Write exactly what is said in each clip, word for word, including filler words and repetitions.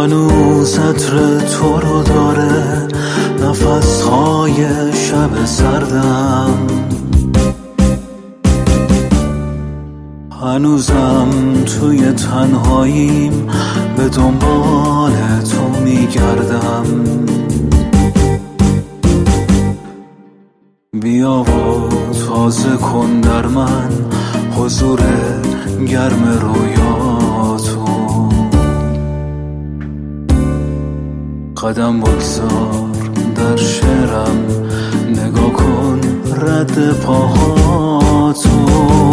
هنوز عطر تو رو داره نفسهای شب سردم، هنوزم توی تنهاییم به دنبال تو میگردم. بیا و تازه کن در من حضور گرم رویاتو، قدم بگذار در شعرم، نگاه کن رد پاهاتو،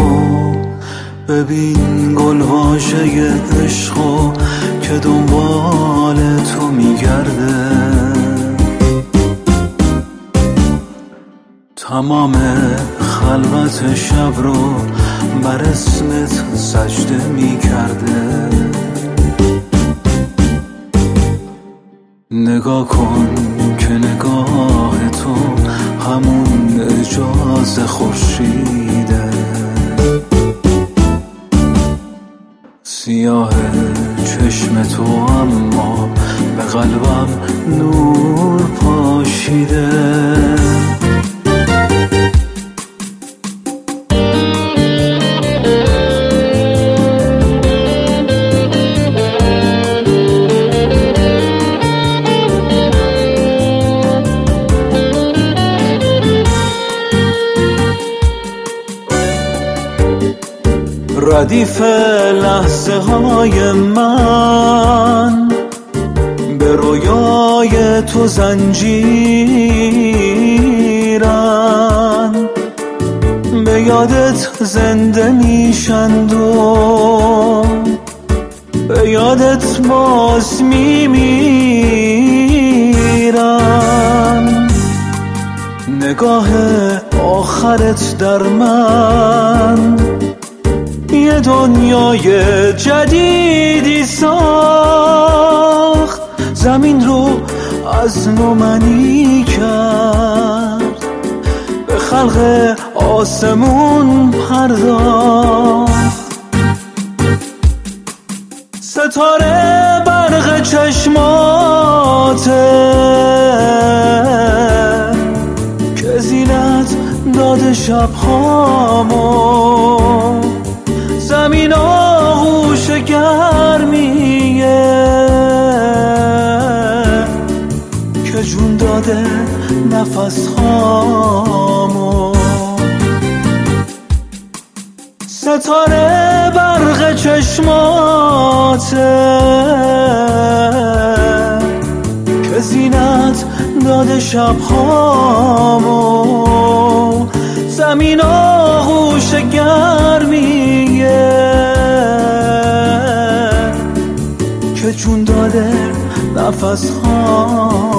ببین گل واژه عشقو که دنبال تو میگرده. تمام خلوت شب رو بر اسمت سجده میکرده. نگاه کن که نگاه تو همون اجاز خورشیده، سیاه چشم تو اما به قلبم نور پاشیده. ردیف لحظه های من به رویای تو زنجیرن، به یادت زنده میشند و به یادت باز میمیرن. نگاه آخرت در من یه دنیای جدیدی ساخت، زمین رو از نو منی کرد، به خلق آسمون پرداخت. ستاره برق چشماته که زینت داده شبهامو، زمین آغوش گرمیه که جون داده نفس هامو. ستاره برق چشماته که زینت داده شبهامو، زمین آغوش گرمیه که جون داده نفس ها.